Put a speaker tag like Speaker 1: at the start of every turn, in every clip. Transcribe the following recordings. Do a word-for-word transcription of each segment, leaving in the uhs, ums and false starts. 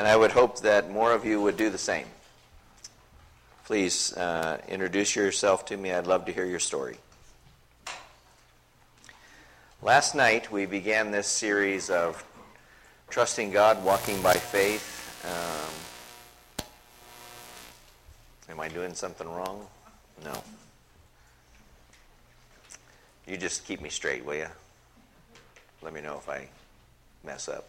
Speaker 1: And I would hope that more of you would do the same. Please uh, introduce yourself to me. I'd love to hear your story. Last night we began this series of trusting God, walking by faith. Um, am I doing something wrong? No. You just keep me straight, will you? Let me know if I mess up.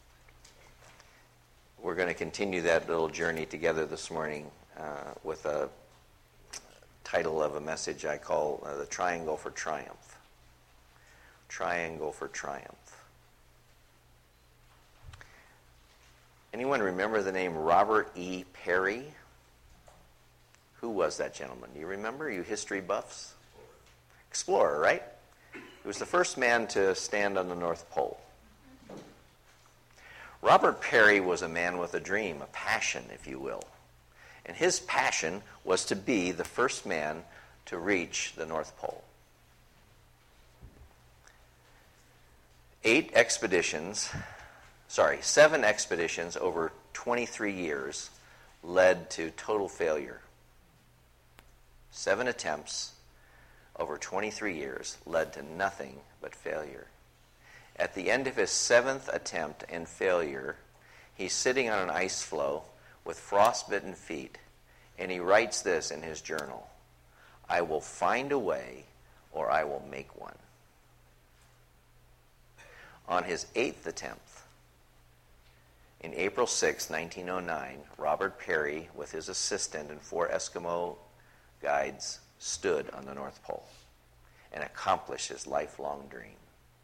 Speaker 1: We're going to continue that little journey together this morning uh, with a title of a message I call uh, The Triangle for Triumph. Triangle for Triumph. Anyone remember the name Robert E. Peary? Who was that gentleman? Do you remember, you history buffs? Explorer, right? He was the first man to stand on the North Pole. Robert Peary was a man with a dream, a passion, if you will. And his passion was to be the first man to reach the North Pole. Eight expeditions, sorry, seven expeditions over twenty-three years led to total failure. Seven attempts over twenty-three years led to nothing but failure. At the end of his seventh attempt and failure, he's sitting on an ice floe with frostbitten feet, and he writes this in his journal: "I will find a way, or I will make one." On his eighth attempt, in April sixth, nineteen oh nine, Robert Peary, with his assistant and four Eskimo guides, stood on the North Pole and accomplished his lifelong dream.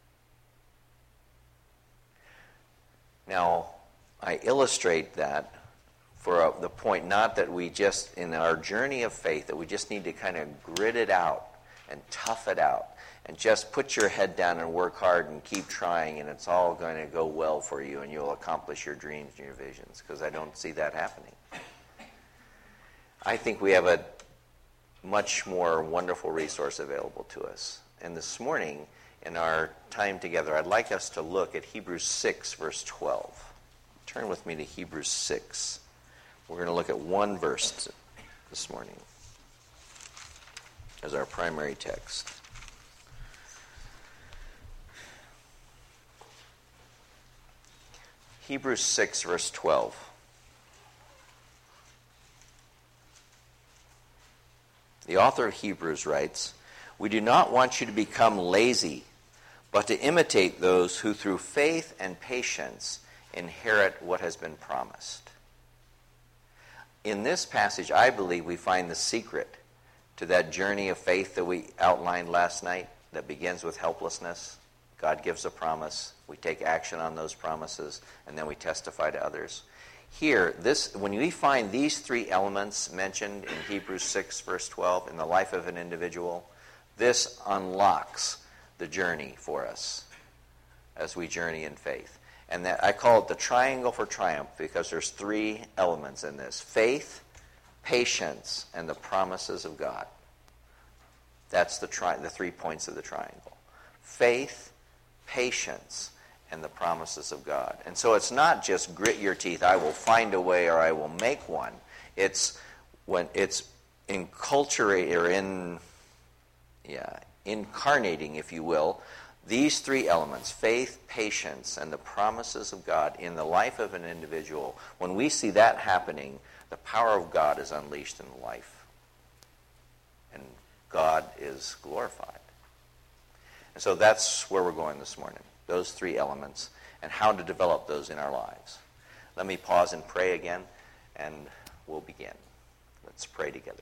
Speaker 1: Now, I illustrate that for a, the point not that we just, in our journey of faith, that we just need to kind of grit it out and tough it out and just put your head down and work hard and keep trying, and it's all going to go well for you and you'll accomplish your dreams and your visions, because I don't see that happening. I think we have a much more wonderful resource available to us. And this morning, in our time together, I'd like us to look at Hebrews six, verse twelve. Turn with me to Hebrews six. We're going to look at one verse this morning as our primary text. Hebrews six, verse twelve. The author of Hebrews writes, "We do not want you to become lazy, but to imitate those who through faith and patience inherit what has been promised." In this passage, I believe we find the secret to that journey of faith that we outlined last night that begins with helplessness. God gives a promise, we take action on those promises, and then we testify to others. Here, this when we find these three elements mentioned in Hebrews six, verse twelve, in the life of an individual, this unlocks the journey for us as we journey in faith. And that I call it the triangle for triumph because there's three elements in this: faith, patience, and the promises of God. That's the tri- the three points of the triangle. Faith, patience, and the promises of God. And so it's not just grit your teeth, I will find a way or I will make one. It's when it's inculturate or in yeah, incarnating, if you will, these three elements, faith, patience, and the promises of God in the life of an individual. When we see that happening, the power of God is unleashed in life. And God is glorified. And so that's where we're going this morning. Those three elements and how to develop those in our lives. Let me pause and pray again, and we'll begin. Let's pray together.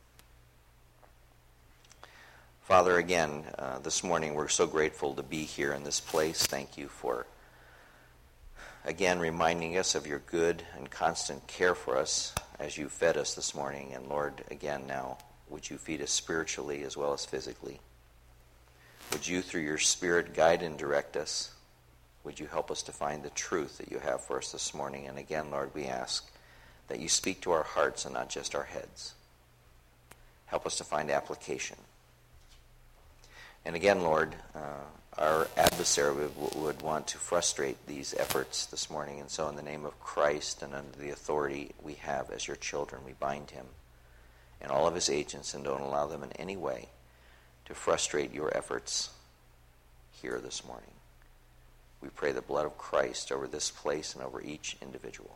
Speaker 1: Father, again, uh, this morning we're so grateful to be here in this place. Thank you for, again, reminding us of your good and constant care for us as you fed us this morning. And Lord, again now, would you feed us spiritually as well as physically? Would you, through your Spirit, guide and direct us? Would you help us to find the truth that you have for us this morning? And again, Lord, we ask that you speak to our hearts and not just our heads. Help us to find application. And again, Lord, uh, our adversary would, would want to frustrate these efforts this morning. And so in the name of Christ and under the authority we have as your children, we bind him and all of his agents and don't allow them in any way to frustrate your efforts here this morning. We pray the blood of Christ over this place and over each individual.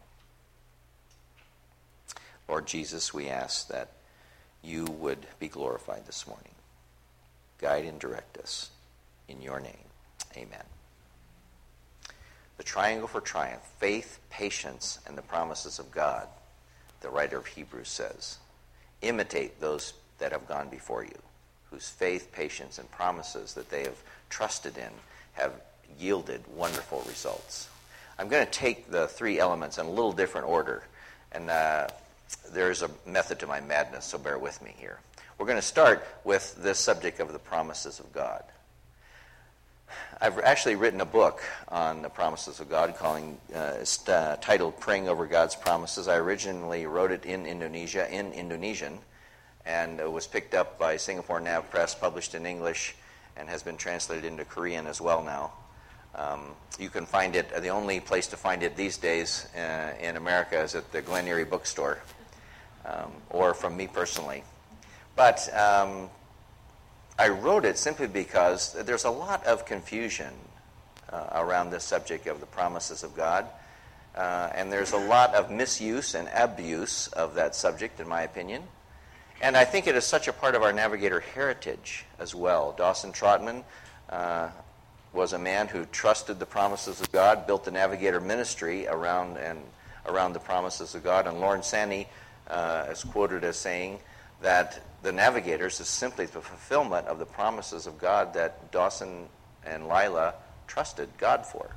Speaker 1: Lord Jesus, we ask that you would be glorified this morning. Guide and direct us in your name. Amen. The triangle for triumph, faith, patience, and the promises of God, the writer of Hebrews says. Imitate those that have gone before you, whose faith, patience, and promises that they have trusted in have yielded wonderful results. I'm going to take the three elements in a little different order, and uh, there's a method to my madness, so bear with me here. We're going to start with this subject of the promises of God. I've actually written a book on the promises of God calling, uh, it's, uh, titled Praying Over God's Promises. I originally wrote it in Indonesia, in Indonesian, and it was picked up by Singapore Nav Press, published in English, and has been translated into Korean as well now. Um, you can find it, the only place to find it these days uh, in America is at the Glen Erie bookstore, um, or from me personally. But um, I wrote it simply because there's a lot of confusion uh, around this subject of the promises of God, uh, and there's a lot of misuse and abuse of that subject, in my opinion. And I think it is such a part of our Navigator heritage as well. Dawson Trotman uh, was a man who trusted the promises of God, built the Navigator ministry around and around the promises of God. And Lawrence Sanney uh, is quoted as saying that the Navigators is simply the fulfillment of the promises of God that Dawson and Lila trusted God for.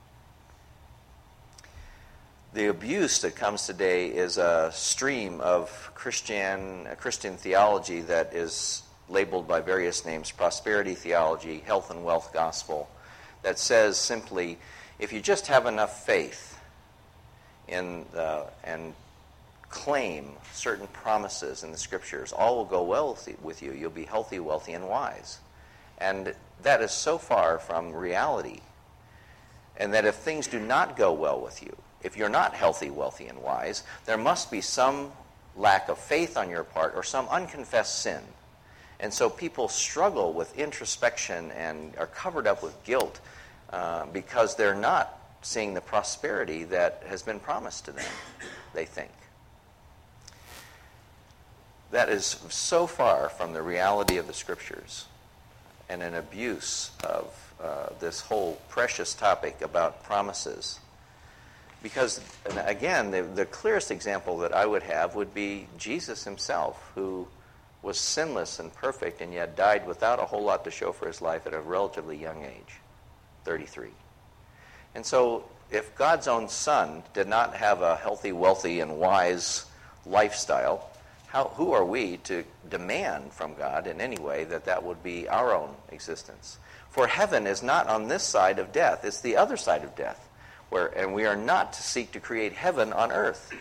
Speaker 1: The abuse that comes today is a stream of Christian Christian theology that is labeled by various names: prosperity theology, health and wealth gospel, that says simply, if you just have enough faith in the, and claim certain promises in the Scriptures, all will go well with you. You'll be healthy, wealthy, and wise. And that is so far from reality. And that if things do not go well with you, if you're not healthy, wealthy, and wise, there must be some lack of faith on your part or some unconfessed sin. And so people struggle with introspection and are covered up with guilt uh, because they're not seeing the prosperity that has been promised to them, they think. That is so far from the reality of the Scriptures and an abuse of uh, this whole precious topic about promises. Because, again, the, the clearest example that I would have would be Jesus himself, who was sinless and perfect and yet died without a whole lot to show for his life at a relatively young age, thirty-three. And so if God's own Son did not have a healthy, wealthy, and wise lifestyle, How, who are we to demand from God in any way that that would be our own existence? For heaven is not on this side of death. It's the other side of death. Where, and we are not to seek to create heaven on earth.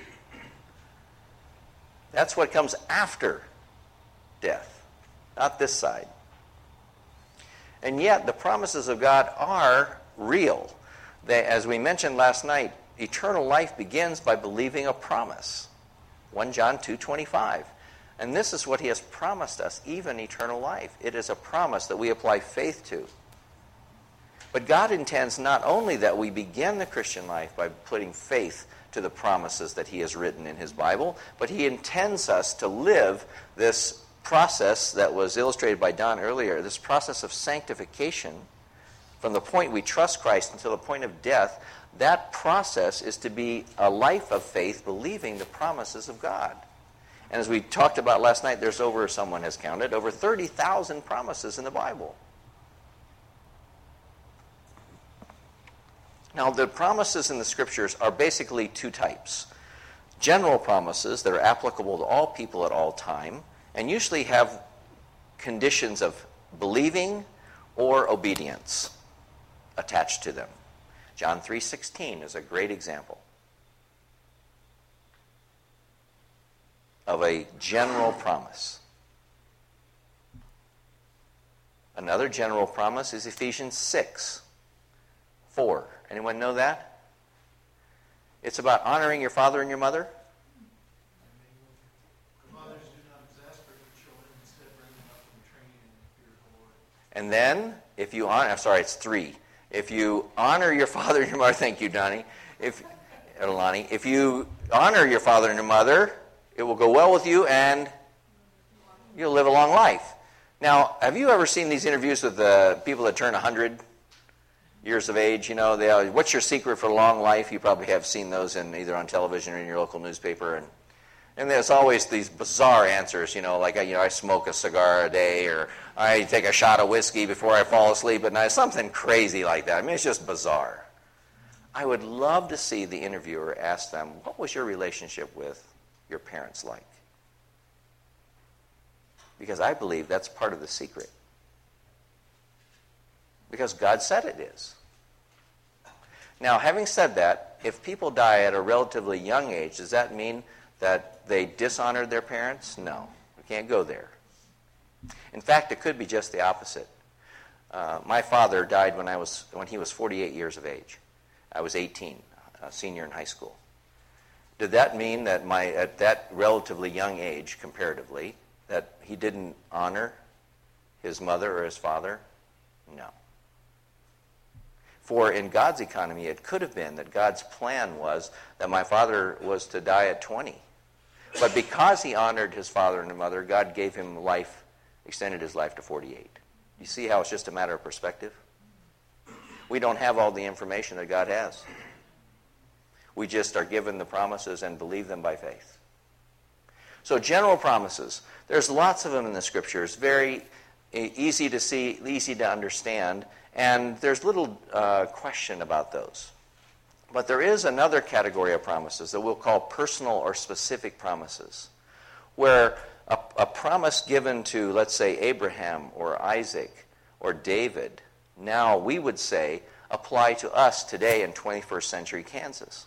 Speaker 1: That's what comes after death, not this side. And yet the promises of God are real. They, as we mentioned last night, eternal life begins by believing a promise. First John two twenty-five. And this is what he has promised us, even eternal life. It is a promise that we apply faith to. But God intends not only that we begin the Christian life by putting faith to the promises that he has written in his Bible, but he intends us to live this process that was illustrated by Don earlier, this process of sanctification from the point we trust Christ until the point of death. That process is to be a life of faith, believing the promises of God. And as we talked about last night, there's over, someone has counted, over thirty thousand promises in the Bible. Now, the promises in the Scriptures are basically two types. General promises that are applicable to all people at all time, and usually have conditions of believing or obedience attached to them. John three sixteen is a great example of a general promise. An Another general promise is Ephesians six, four. Anyone know that? It's about honoring your father and your mother.
Speaker 2: Fathers, do not exasperate your children, instead bring them up in training in the fear of the Lord.
Speaker 1: And then, if you honor, I'm sorry, it's three. If you honor your father and your mother, thank you, Donnie. If, Lonnie, if you honor your father and your mother, it will go well with you and you'll live a long life. Now, have you ever seen these interviews with the people that turn one hundred years of age? You know, they always, what's your secret for a long life? You probably have seen those in either on television or in your local newspaper. And and there's always these bizarre answers, you know, like, you know, I smoke a cigar a day, or I take a shot of whiskey before I fall asleep at night, something crazy like that. I mean, it's just bizarre. I would love to see the interviewer ask them, what was your relationship with your parents like? Because I believe that's part of the secret. Because God said it is. Now, having said that, if people die at a relatively young age, does that mean that they dishonored their parents? No, we can't go there. In fact, it could be just the opposite. Uh, my father died when I was when he was forty-eight years of age. I was eighteen, a senior in high school. Did that mean that my at that relatively young age, comparatively, that he didn't honor his mother or his father? No. For in God's economy, it could have been that God's plan was that my father was to die at twenty. But because he honored his father and mother, God gave him life, extended his life to forty-eight. You see how it's just a matter of perspective? We don't have all the information that God has. We just are given the promises and believe them by faith. So general promises, there's lots of them in the Scriptures, very easy to see, easy to understand, and there's little uh, question about those. But there is another category of promises that we'll call personal or specific promises, where a, a promise given to, let's say, Abraham or Isaac or David, now we would say, apply to us today in twenty-first century Kansas.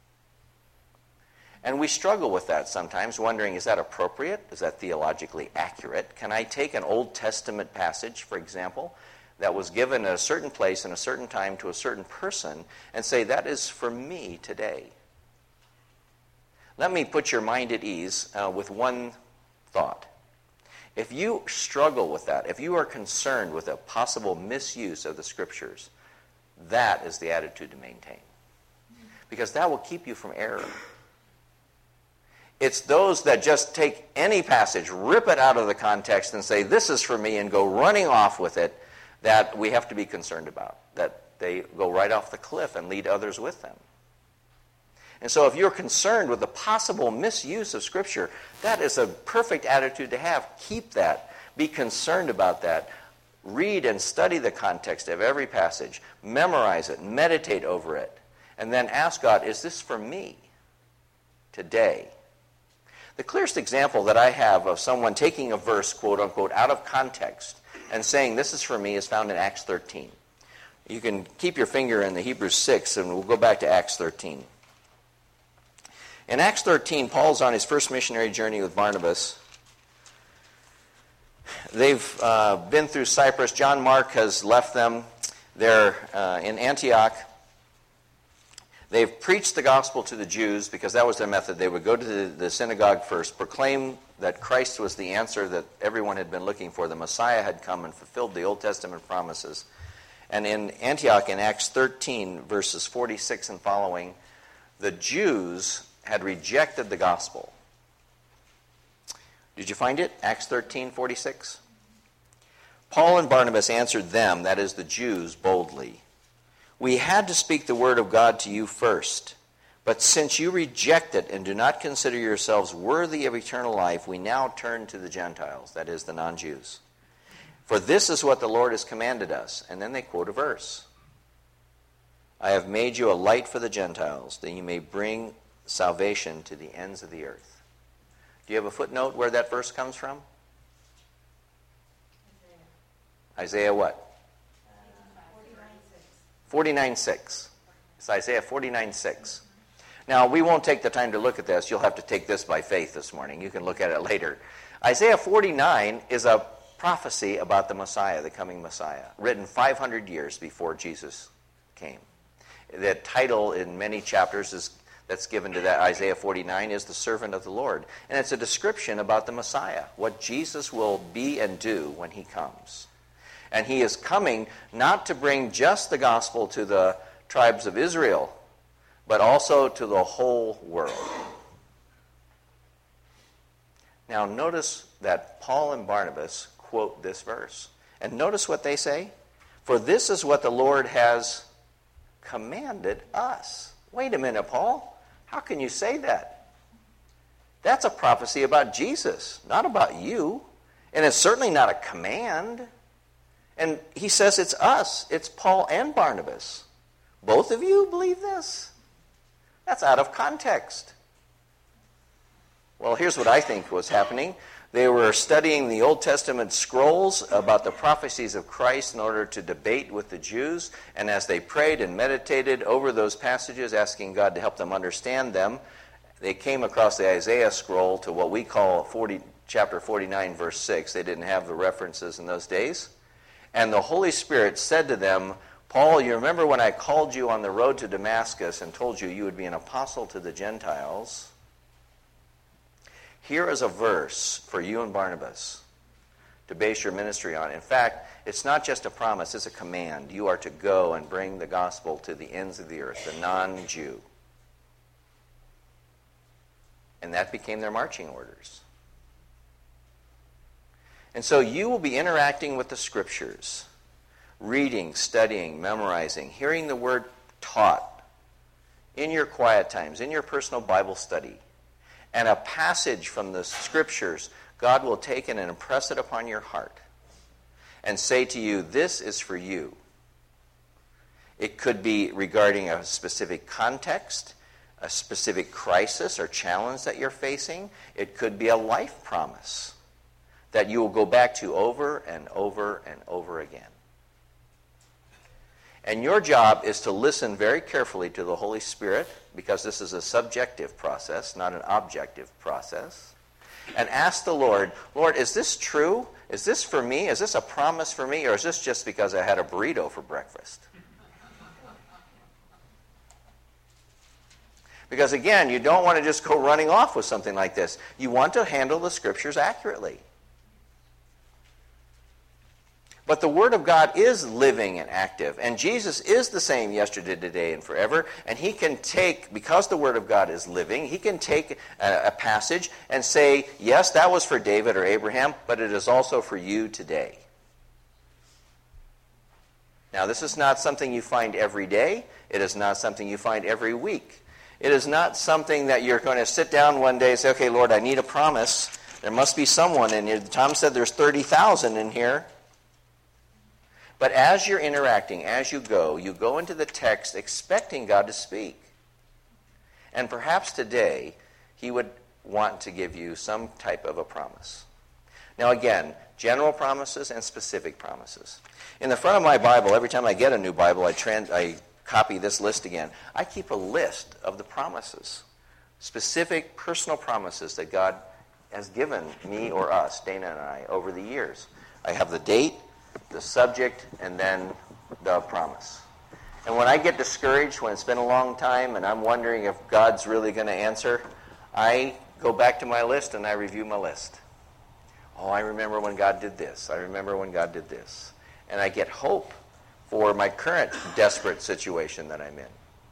Speaker 1: And we struggle with that sometimes, wondering, is that appropriate? Is that theologically accurate? Can I take an Old Testament passage, for example, that was given at a certain place in a certain time to a certain person and say, that is for me today? Let me put your mind at ease uh, with one thought. If you struggle with that, if you are concerned with a possible misuse of the Scriptures, that is the attitude to maintain. Because that will keep you from error. It's those that just take any passage, rip it out of the context, and say, this is for me, and go running off with it, that we have to be concerned about. That they go right off the cliff and lead others with them. And so if you're concerned with the possible misuse of Scripture, that is a perfect attitude to have. Keep that. Be concerned about that. Read and study the context of every passage. Memorize it. Meditate over it. And then ask God, is this for me today? The clearest example that I have of someone taking a verse, quote unquote, out of context and saying this is for me is found in Acts thirteen. You can keep your finger in the Hebrews six, and we'll go back to Acts thirteen. In Acts thirteen, Paul's on his first missionary journey with Barnabas. They've uh, been through Cyprus. John Mark has left them. They're uh, in Antioch. They've preached the gospel to the Jews because that was their method. They would go to the, the synagogue first, proclaim that Christ was the answer that everyone had been looking for. The Messiah had come and fulfilled the Old Testament promises. And in Antioch, in Acts thirteen, verses forty-six and following, the Jews had rejected the gospel. Did you find it? Acts thirteen, forty-six. Paul and Barnabas answered them, that is the Jews, boldly. We had to speak the word of God to you first. But since you reject it and do not consider yourselves worthy of eternal life, we now turn to the Gentiles, that is, the non-Jews. For this is what the Lord has commanded us. And then they quote a verse. I have made you a light for the Gentiles, that you may bring salvation to the ends of the earth. Do you have a footnote where that verse comes from? Isaiah, Isaiah what? forty-nine six. It's Isaiah forty-nine six. Now, we won't take the time to look at this. You'll have to take this by faith this morning. You can look at it later. Isaiah forty-nine is a prophecy about the Messiah, the coming Messiah, written five hundred years before Jesus came. The title in many chapters is, that's given to that Isaiah forty-nine is the servant of the Lord. And it's a description about the Messiah, what Jesus will be and do when he comes. And he is coming not to bring just the gospel to the tribes of Israel, but also to the whole world. Now notice that Paul and Barnabas quote this verse. And notice what they say. For this is what the Lord has commanded us. Wait a minute, Paul. How can you say that? That's a prophecy about Jesus, not about you. And it's certainly not a command. And he says it's us. It's Paul and Barnabas. Both of you believe this? That's out of context. Well, here's what I think was happening. They were studying the Old Testament scrolls about the prophecies of Christ in order to debate with the Jews. And as they prayed and meditated over those passages, asking God to help them understand them, they came across the Isaiah scroll to what we call forty, chapter forty-nine, verse six. They didn't have the references in those days. And the Holy Spirit said to them, Paul, you remember when I called you on the road to Damascus and told you you would be an apostle to the Gentiles? Here is a verse for you and Barnabas to base your ministry on. In fact, it's not just a promise, it's a command. You are to go and bring the gospel to the ends of the earth, the non-Jew. And that became their marching orders. And so you will be interacting with the Scriptures, reading, studying, memorizing, hearing the Word taught in your quiet times, in your personal Bible study. And a passage from the Scriptures, God will take it and impress it upon your heart and say to you, this is for you. It could be regarding a specific context, a specific crisis or challenge that you're facing. It could be a life promise that you will go back to over and over and over again. And your job is to listen very carefully to the Holy Spirit, because this is a subjective process, not an objective process. And ask the Lord, Lord, is this true? Is this for me? Is this a promise for me? Or is this just because I had a burrito for breakfast? Because again, you don't want to just go running off with something like this. You want to handle the Scriptures accurately. But the Word of God is living and active. And Jesus is the same yesterday, today, and forever. And he can take, because the Word of God is living, he can take a, a passage and say, yes, that was for David or Abraham, but it is also for you today. Now, this is not something you find every day. It is not something you find every week. It is not something that you're going to sit down one day and say, okay, Lord, I need a promise. There must be someone in here. Tom said there's thirty thousand in here. But as you're interacting, as you go, you go into the text expecting God to speak. And perhaps today, he would want to give you some type of a promise. Now again, general promises and specific promises. In the front of my Bible, every time I get a new Bible, I, trans- I copy this list again. I keep a list of the promises, specific personal promises that God has given me or us, Dana and I, over the years. I have the date, the subject, and then the promise. And when I get discouraged, when it's been a long time, and I'm wondering if God's really going to answer, I go back to my list and I review my list. Oh, I remember when God did this. I remember when God did this. And I get hope for my current desperate situation that I'm in.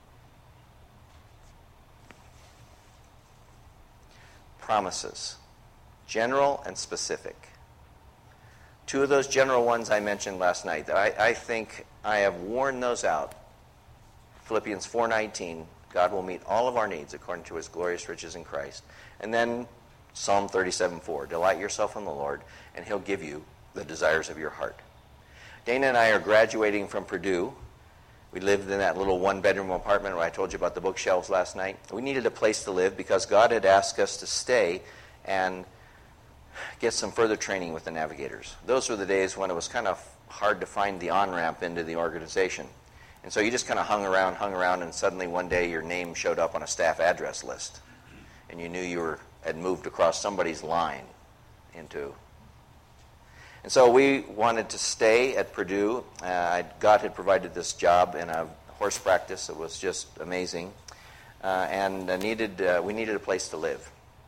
Speaker 1: Promises, general and specific. Two of those general ones I mentioned last night, I, I think I have worn those out. Philippians four nineteen, God will meet all of our needs according to his glorious riches in Christ. And then Psalm thirty-seven four, delight yourself in the Lord, and he'll give you the desires of your heart. Dana and I are graduating from Purdue. We lived in that little one-bedroom apartment where I told you about the bookshelves last night. We needed a place to live because God had asked us to stay and get some further training with the navigators. Those were the days when it was kind of hard to find the on-ramp into the organization. And so you just kind of hung around, hung around, and suddenly one day your name showed up on a staff address list. And you knew you were had moved across somebody's line into. And so we wanted to stay at Purdue. Uh, God had provided this job in a horse practice. It was just amazing. Uh, and uh, needed uh, we needed a place to live.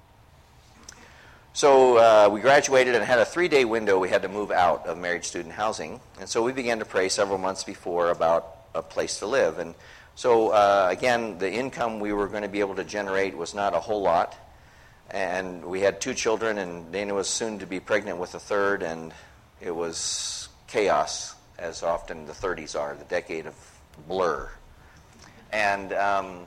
Speaker 1: So uh, we graduated and had a three-day window we had to move out of married student housing. And so we began to pray several months before about a place to live. And so, uh, again, the income we were going to be able to generate was not a whole lot. And we had two children, and Dana was soon to be pregnant with a third, and it was chaos, as often the thirties are, the decade of blur. And um,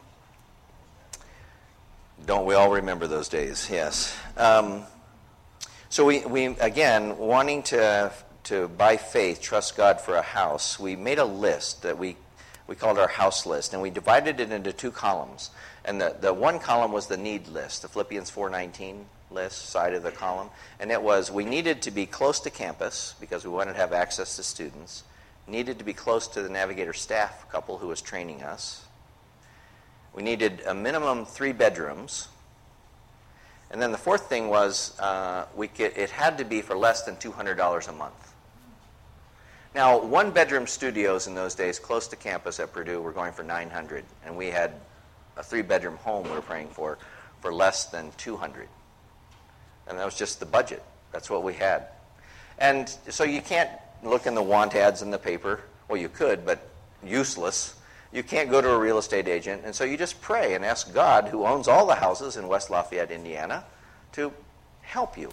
Speaker 1: don't we all remember those days? Yes. Um, so we, we, again, wanting to, to, by faith, trust God for a house, we made a list that we, we called our house list, and we divided it into two columns. And the, the one column was the need list, the Philippians four nineteen list side of the column. And it was, we needed to be close to campus because we wanted to have access to students. Needed to be close to the Navigator staff couple who was training us. We needed a minimum three bedrooms. And then the fourth thing was, uh, we could, it had to be for less than two hundred dollars a month. Now, one-bedroom studios in those days close to campus at Purdue were going for nine hundred dollars. And we had a three-bedroom home we were praying for for less than two hundred dollars. And that was just the budget. That's what we had. And so you can't look in the want ads in the paper. Well, you could, but useless. You can't go to a real estate agent. And so you just pray and ask God, who owns all the houses in West Lafayette, Indiana, to help you.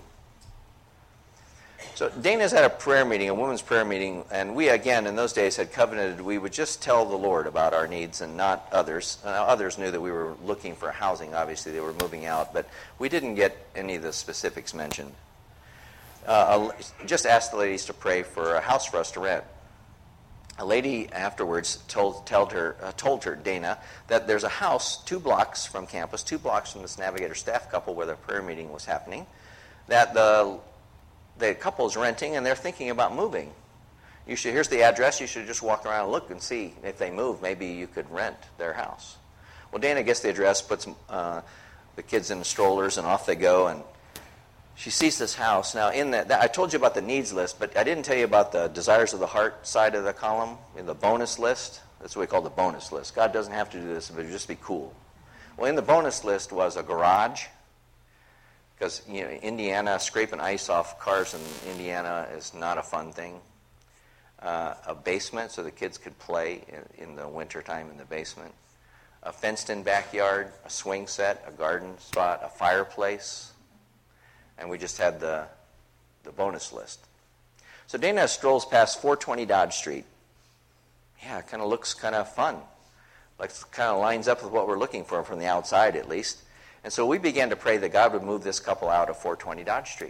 Speaker 1: So Dana's had a prayer meeting, a women's prayer meeting, and we, again, in those days had covenanted we would just tell the Lord about our needs and not others. Uh, others knew that we were looking for housing. Obviously, they were moving out, but we didn't get any of the specifics mentioned. Uh, just asked the ladies to pray for a house for us to rent. A lady afterwards told, told, her, uh, told her, Dana, that there's a house two blocks from campus, two blocks from this Navigator staff couple where the prayer meeting was happening, that the the couple's renting and they're thinking about moving. You should, here's the address. You should just walk around and look and see if they move. Maybe you could rent their house. Well, Dana gets the address, puts uh, the kids in the strollers, and off they go. And she sees this house. Now, in that, I told you about the needs list, but I didn't tell you about the desires of the heart side of the column, in the bonus list. That's what we call the bonus list. God doesn't have to do this, but it would just be cool. Well, in the bonus list was a garage, because you know Indiana, scraping ice off cars in Indiana is not a fun thing. Uh, a basement so the kids could play in, in the wintertime in the basement. A fenced-in backyard, a swing set, a garden spot, a fireplace. And we just had the, the bonus list. So Dana strolls past four twenty Dodge Street. Yeah, it kind of looks kind of fun. Like kind of lines up with what we're looking for from the outside at least. And so we began to pray that God would move this couple out of four twenty Dodge Street.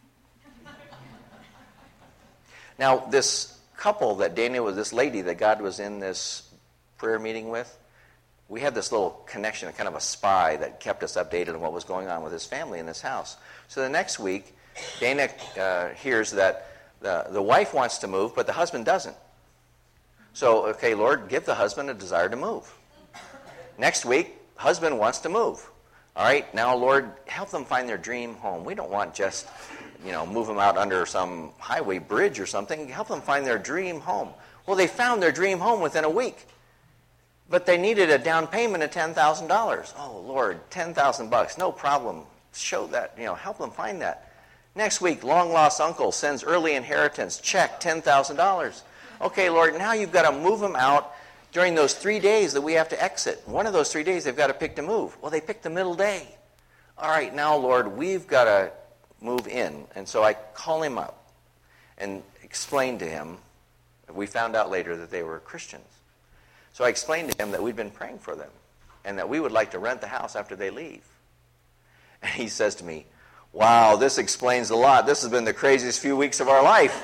Speaker 1: Now, this couple that Dana was, this lady that God was in this prayer meeting with, we had this little connection, kind of a spy that kept us updated on what was going on with his family in this house. So the next week, Dana uh, hears that the, the wife wants to move, but the husband doesn't. So, okay, Lord, give the husband a desire to move. Next week, husband wants to move. All right, now, Lord, help them find their dream home. We don't want just, you know, move them out under some highway bridge or something. Help them find their dream home. Well, they found their dream home within a week. But they needed a down payment of ten thousand dollars. Oh, Lord, ten thousand bucks, no problem. Show that, you know, help them find that. Next week, long-lost uncle sends early inheritance, check, ten thousand dollars. Okay, Lord, now you've got to move them out during those three days that we have to exit. One of those three days they've got to pick to move. Well, they picked the middle day. All right, now, Lord, we've got to move in. And so I call him up and explain to him. We found out later that they were Christians. So I explained to him that we'd been praying for them and that we would like to rent the house after they leave. And he says to me, wow, this explains a lot. This has been the craziest few weeks of our life.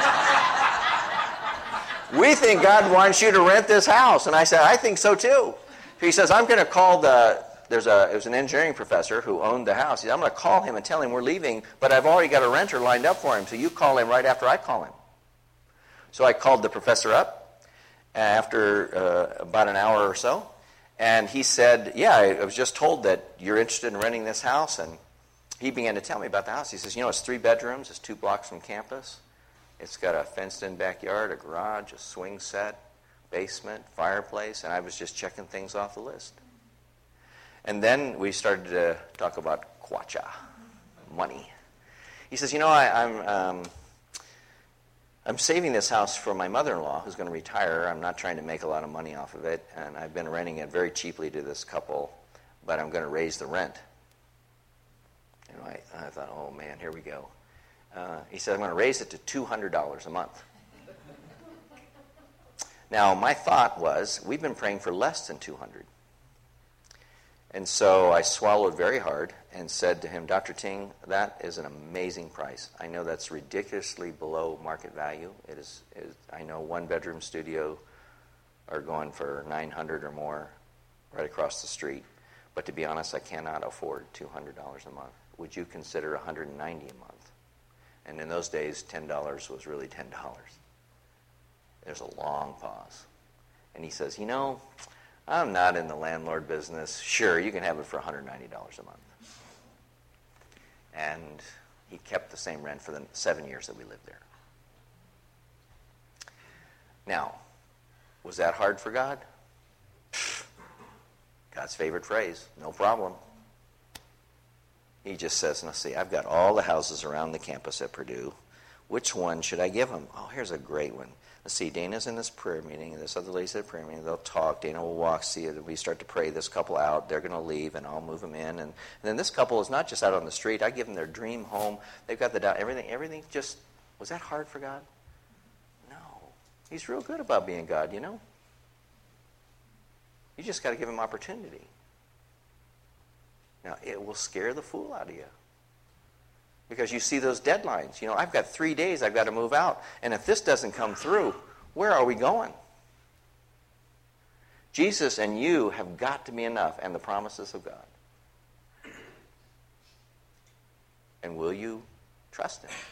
Speaker 1: We think God wants you to rent this house. And I said, I think so too. He says, I'm going to call the, there's a, it was an engineering professor who owned the house. He said, I'm going to call him and tell him we're leaving, but I've already got a renter lined up for him. So you call him right after I call him. So I called the professor up after uh, about an hour or so. And he said, yeah, I was just told that you're interested in renting this house. And he began to tell me about the house. He says, you know, it's three bedrooms. It's two blocks from campus. It's got a fenced-in backyard, a garage, a swing set, basement, fireplace, and I was just checking things off the list. And then we started to talk about kwacha, money. He says, you know, I, I'm um, I'm saving this house for my mother-in-law who's going to retire. I'm not trying to make a lot of money off of it, and I've been renting it very cheaply to this couple, but I'm going to raise the rent. You know, I, I thought, oh, man, here we go. Uh, he said, I'm going to raise it to two hundred dollars a month. Now, my thought was, we've been praying for less than two hundred dollars. And so I swallowed very hard and said to him, Doctor Ting, that is an amazing price. I know that's ridiculously below market value. It is. It is I know one-bedroom studio are going for nine hundred dollars or more right across the street. But to be honest, I cannot afford two hundred dollars a month. Would you consider one hundred ninety dollars a month? And in those days, ten dollars was really ten dollars. There's a long pause. And he says, you know, I'm not in the landlord business. Sure, you can have it for one hundred ninety dollars a month. And he kept the same rent for the seven years that we lived there. Now, was that hard for God? God's favorite phrase, no problem. He just says, let's see, I've got all the houses around the campus at Purdue. Which one should I give them? Oh, here's a great one. Let's see, Dana's in this prayer meeting, and this other lady's at a prayer meeting. They'll talk. Dana will walk, see it. We start to pray this couple out. They're going to leave, and I'll move them in. And, and then this couple is not just out on the street. I give them their dream home. They've got the everything. Everything just, was that hard for God? No. He's real good about being God, you know. You just got to give him opportunity. Now, it will scare the fool out of you. Because you see those deadlines. You know, I've got three days I've got to move out. And if this doesn't come through, where are we going? Jesus and you have got to be enough, and the promises of God. And will you trust him?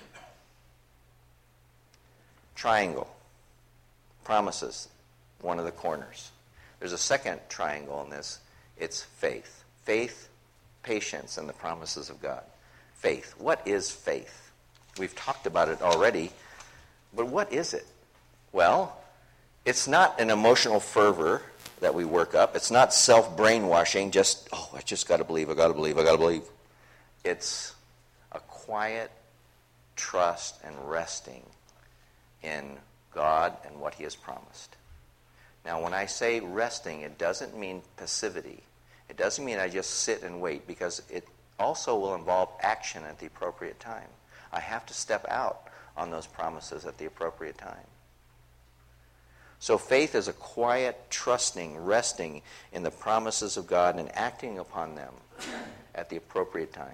Speaker 1: Triangle. Promises. One of the corners. There's a second triangle in this. It's faith. Faith, patience, and the promises of God. Faith. What is faith? We've talked about it already, but what is it? Well, it's not an emotional fervor that we work up. It's not self-brainwashing, just, oh, I just got to believe, I got to believe, I got to believe. It's a quiet trust and resting in God and what he has promised. Now, when I say resting, it doesn't mean passivity. It doesn't mean I just sit and wait, because it also will involve action at the appropriate time. I have to step out on those promises at the appropriate time. So faith is a quiet, trusting, resting in the promises of God and acting upon them at the appropriate time.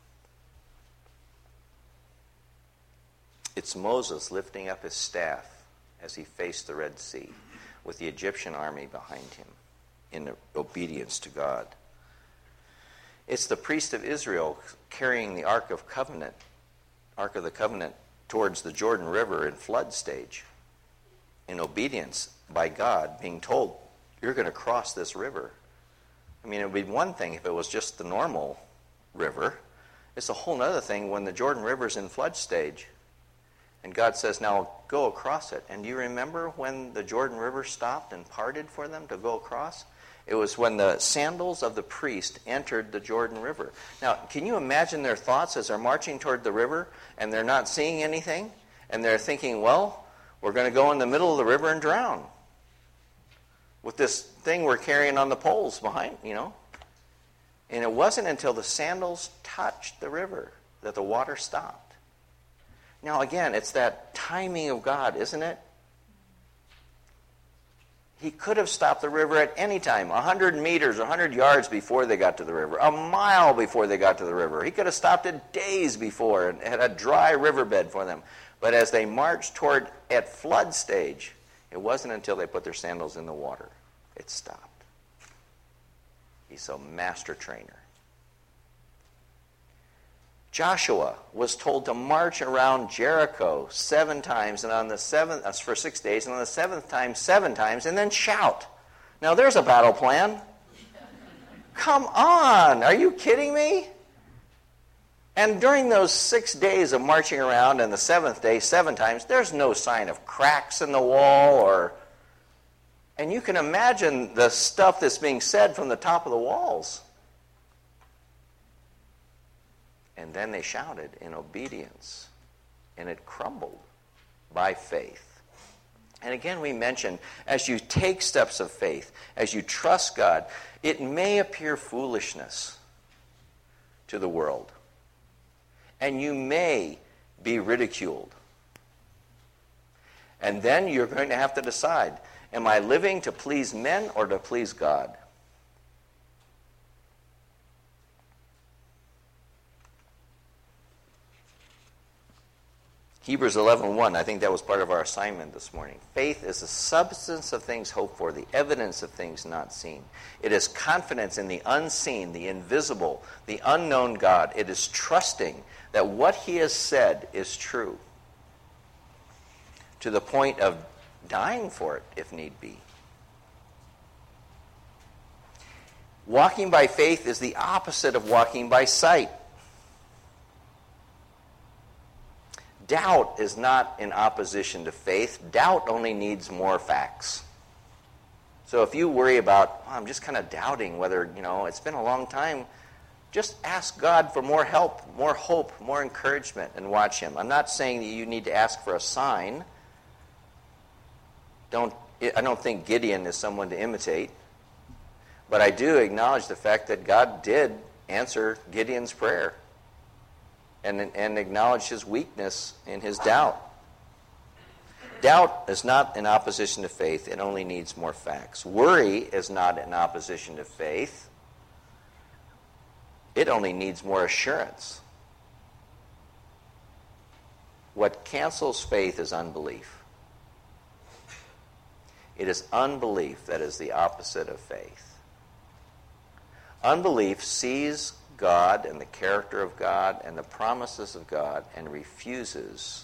Speaker 1: It's Moses lifting up his staff as he faced the Red Sea with the Egyptian army behind him in obedience to God. It's the priest of Israel carrying the Ark of Covenant, Ark of the Covenant towards the Jordan River in flood stage, in obedience by God, being told, you're going to cross this river. I mean, it would be one thing if it was just the normal river. It's a whole other thing when the Jordan River's in flood stage. And God says, now go across it. And do you remember when the Jordan River stopped and parted for them to go across? It was when the sandals of the priest entered the Jordan River. Now, can you imagine their thoughts as they're marching toward the river and they're not seeing anything? And they're thinking, well, we're going to go in the middle of the river and drown with this thing we're carrying on the poles behind, you know. And it wasn't until the sandals touched the river that the water stopped. Now, again, it's that timing of God, isn't it? He could have stopped the river at any time, one hundred meters, one hundred yards before they got to the river, a mile before they got to the river. He could have stopped it days before and had a dry riverbed for them. But as they marched toward, at flood stage, it wasn't until they put their sandals in the water it stopped. He's a master trainer. Joshua was told to march around Jericho seven times, and on the seventh uh, for six days, and on the seventh time, seven times, and then shout. Now there's a battle plan. Come on, are you kidding me? And during those six days of marching around, and the seventh day, seven times, there's no sign of cracks in the wall or... And you can imagine the stuff that's being said from the top of the walls. And then they shouted in obedience, and it crumbled by faith. And again, we mentioned, as you take steps of faith, as you trust God, it may appear foolishness to the world. And you may be ridiculed. And then you're going to have to decide, am I living to please men or to please God? Hebrews eleven one, I think that was part of our assignment this morning. Faith is the substance of things hoped for, the evidence of things not seen. It is confidence in the unseen, the invisible, the unknown God. It is trusting that what he has said is true, to the point of dying for it if need be. Walking by faith is the opposite of walking by sight. Doubt is not in opposition to faith. Doubt only needs more facts. So if you worry about, oh, I'm just kind of doubting whether, you know, it's been a long time, just ask God for more help, more hope, more encouragement, and watch him. I'm not saying that you need to ask for a sign. Don't, I don't think Gideon is someone to imitate. But I do acknowledge the fact that God did answer Gideon's prayer. And, and acknowledge his weakness in his doubt. Doubt is not in opposition to faith. It only needs more facts. Worry is not in opposition to faith. It only needs more assurance. What cancels faith is unbelief. It is unbelief that is the opposite of faith. Unbelief sees God and the character of God and the promises of God and refuses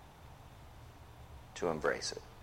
Speaker 1: to embrace it.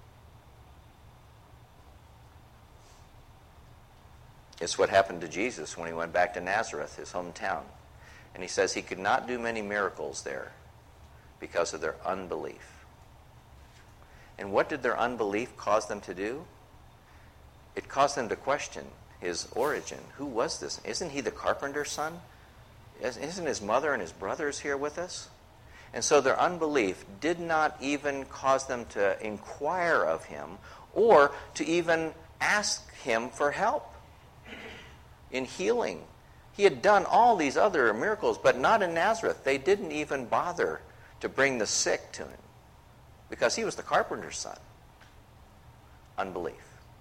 Speaker 1: It's what happened to Jesus when he went back to Nazareth, his hometown. And he says he could not do many miracles there because of their unbelief. And what did their unbelief cause them to do? It caused them to question his origin. Who was this? Isn't he the carpenter's son? Isn't his mother and his brothers here with us? And so their unbelief did not even cause them to inquire of him or to even ask him for help in healing. He had done all these other miracles, but not in Nazareth. They didn't even bother to bring the sick to him because he was the carpenter's son. Unbelief.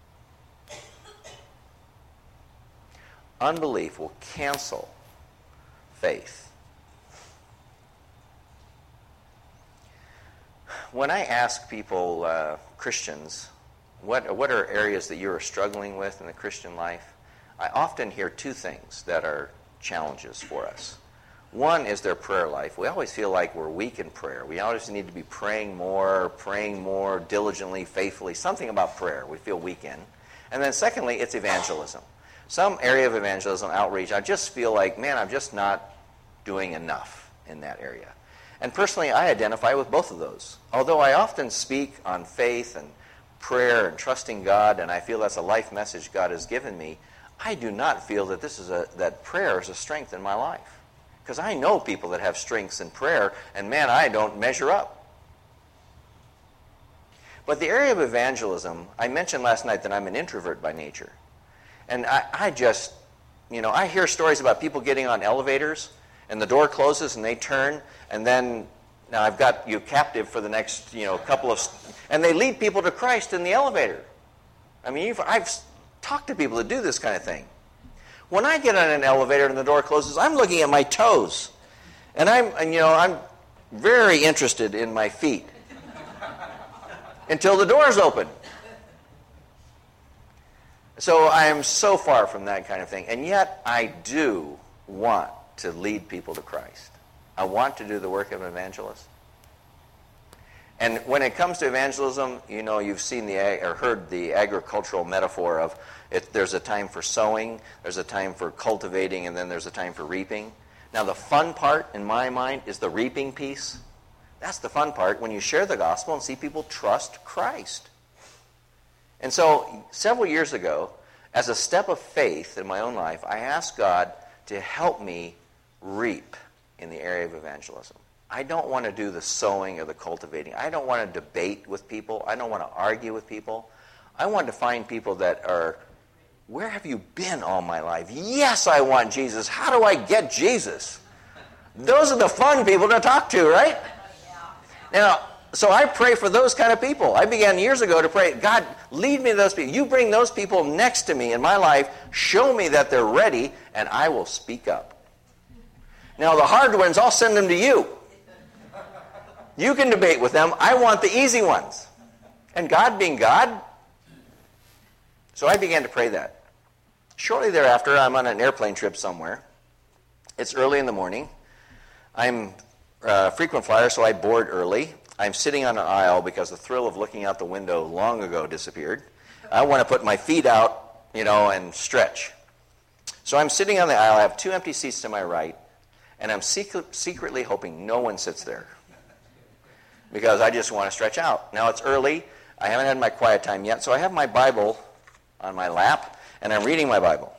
Speaker 1: Unbelief will cancel faith. When I ask people, uh, Christians, what, what are areas that you are struggling with in the Christian life, I often hear two things that are challenges for us. One is their prayer life. We always feel like we're weak in prayer. We always need to be praying more, praying more diligently, faithfully, something about prayer we feel weak in. And then secondly, it's evangelism. Some area of evangelism, outreach, I just feel like, man, I'm just not doing enough in that area. And personally, I identify with both of those. Although I often speak on faith and prayer and trusting God, and I feel that's a life message God has given me, I do not feel that this is a that prayer is a strength in my life. Because I know people that have strengths in prayer, and man, I don't measure up. But the area of evangelism, I mentioned last night that I'm an introvert by nature. And I, I just, you know, I hear stories about people getting on elevators, and the door closes, and they turn, and then, now I've got you captive for the next, you know, couple of, and they lead people to Christ in the elevator. I mean, you've, I've talked to people that do this kind of thing. When I get on an elevator and the door closes, I'm looking at my toes, and I'm, and, you know, I'm very interested in my feet until the door's open. So I am so far from that kind of thing. And yet I do want to lead people to Christ. I want to do the work of an evangelist. And when it comes to evangelism, you know, you've seen the or heard the agricultural metaphor of it, there's a time for sowing, there's a time for cultivating, and then there's a time for reaping. Now, the fun part, in my mind, is the reaping piece. That's the fun part, when you share the gospel and see people trust Christ. And so, several years ago, as a step of faith in my own life, I asked God to help me reap in the area of evangelism. I don't want to do the sowing or the cultivating. I don't want to debate with people. I don't want to argue with people. I want to find people that are, where have you been all my life? Yes, I want Jesus. How do I get Jesus? Those are the fun people to talk to, right? Now, so I pray for those kind of people. I began years ago to pray, God, lead me to those people. You bring those people next to me in my life. Show me that they're ready, and I will speak up. Now, the hard ones, I'll send them to you. You can debate with them. I want the easy ones. And God being God. So I began to pray that. Shortly thereafter, I'm on an airplane trip somewhere. It's early in the morning. I'm a frequent flyer, so I board early. I'm sitting on an aisle because the thrill of looking out the window long ago disappeared. I want to put my feet out, you know, and stretch. So I'm sitting on the aisle. I have two empty seats to my right, and I'm secret, secretly hoping no one sits there because I just want to stretch out. Now it's early. I haven't had my quiet time yet, so I have my Bible on my lap, and I'm reading my Bible.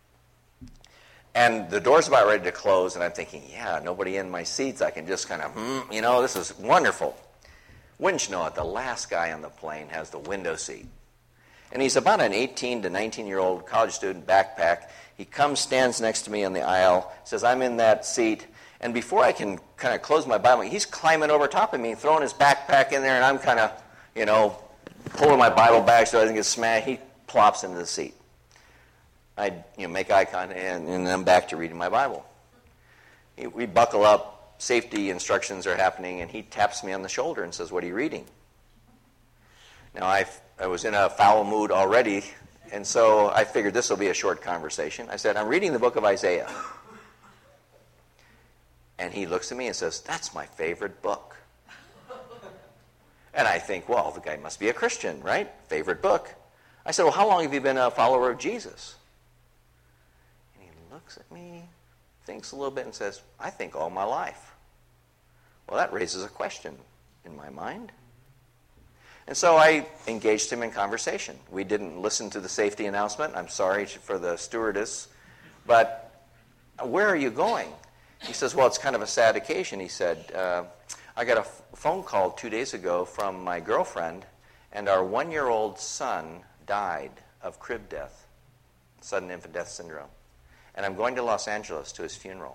Speaker 1: And the door's about ready to close, and I'm thinking, yeah, nobody in my seats. I can just kind of, hmm, you know, this is wonderful. Wouldn't you know it, the last guy on the plane has the window seat. And he's about an eighteen to nineteen-year-old college student, backpack. He comes, stands next to me on the aisle, says, I'm in that seat. And before I can kind of close my Bible, he's climbing over top of me, throwing his backpack in there, and I'm kind of, you know, pulling my Bible back so I doesn't get smashed. He plops into the seat. I you know, make eye contact, and, and then I'm back to reading my Bible. He, we buckle up. Safety instructions are happening, and he taps me on the shoulder and says, what are you reading? Now, I, I was in a foul mood already, and so I figured this will be a short conversation. I said, I'm reading the book of Isaiah. And he looks at me and says, that's my favorite book. And I think, well, the guy must be a Christian, right? Favorite book. I said, well, how long have you been a follower of Jesus? And he looks at me, thinks a little bit, and says, I think all my life. Well, that raises a question in my mind. And so I engaged him in conversation. We didn't listen to the safety announcement. I'm sorry for the stewardess. But where are you going? He says, well, it's kind of a sad occasion. He said, uh, I got a f- phone call two days ago from my girlfriend, and our one-year-old son died of crib death, sudden infant death syndrome. And I'm going to Los Angeles to his funeral.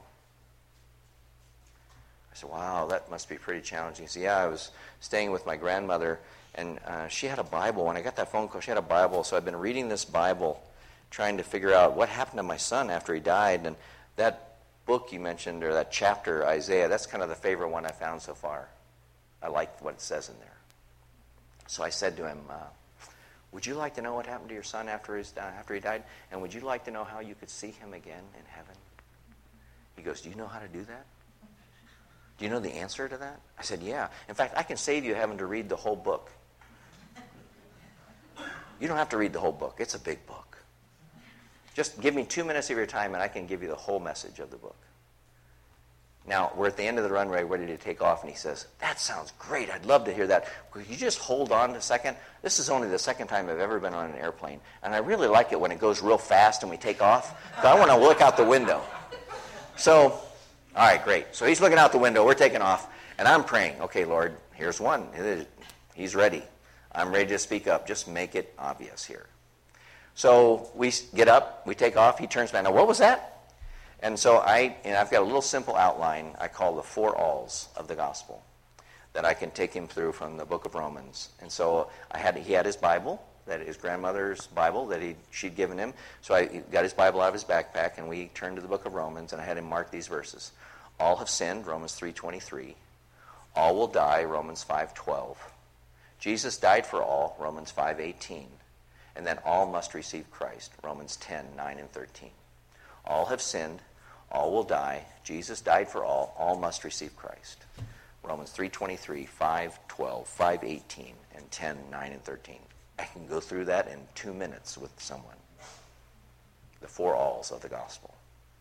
Speaker 1: I said, wow, that must be pretty challenging. He said, yeah, I was staying with my grandmother, and uh, she had a Bible. When I got that phone call, she had a Bible, so I've been reading this Bible, trying to figure out what happened to my son after he died. And that book you mentioned, or that chapter, Isaiah, that's kind of the favorite one I found so far. I like what it says in there. So I said to him, uh, would you like to know what happened to your son after, his, uh, after he died? And would you like to know how you could see him again in heaven? He goes, do you know how to do that? Do you know the answer to that? I said, yeah. In fact, I can save you having to read the whole book. You don't have to read the whole book. It's a big book. Just give me two minutes of your time, and I can give you the whole message of the book. Now, we're at the end of the runway, ready to take off, and he says, that sounds great. I'd love to hear that. Could you just hold on a second? This is only the second time I've ever been on an airplane, and I really like it when it goes real fast and we take off, because I want to look out the window. So, all right, great. So he's looking out the window. We're taking off, and I'm praying. Okay, Lord, here's one. He's ready. I'm ready to speak up. Just make it obvious here. So we get up. We take off. He turns back. Now, what was that? And so I, and I've got a little simple outline I call the four alls of the gospel that I can take him through from the book of Romans. And so I had he had his Bible, that his grandmother's Bible that he she'd given him. So I got his Bible out of his backpack, and we turned to the book of Romans, and I had him mark these verses. All have sinned, Romans three twenty-three. All will die, Romans five twelve. Jesus died for all, Romans five eighteen. And then all must receive Christ, Romans ten nine and thirteen. All have sinned, all will die. Jesus died for all, all must receive Christ. Romans three twenty-three, five twelve, five eighteen, and ten nine and thirteen. I can go through that in two minutes with someone. The four alls of the gospel.